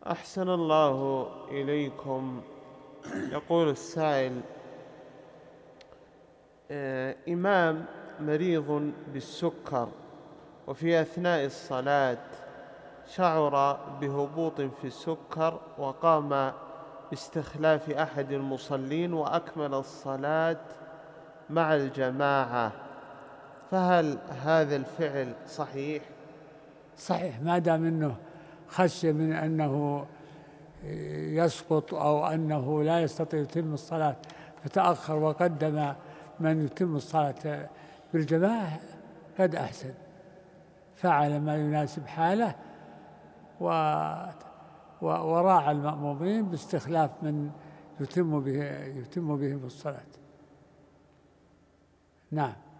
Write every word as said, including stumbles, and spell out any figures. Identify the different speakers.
Speaker 1: أحسن الله إليكم. يقول السائل: آه، إمام مريض بالسكر وفي أثناء الصلاة شعر بهبوط في السكر وقام باستخلاف أحد المصلين وأكمل الصلاة مع الجماعة، فهل هذا الفعل صحيح؟
Speaker 2: صحيح، ما دام أنه خشي من أنه يسقط أو أنه لا يستطيع يتم الصلاة فتأخر وقدم من يتم الصلاة بالجماعة قد أحسن، فعل ما يناسب حاله وراعى المأمومين باستخلاف من يتم به يتم بهم الصلاة. نعم.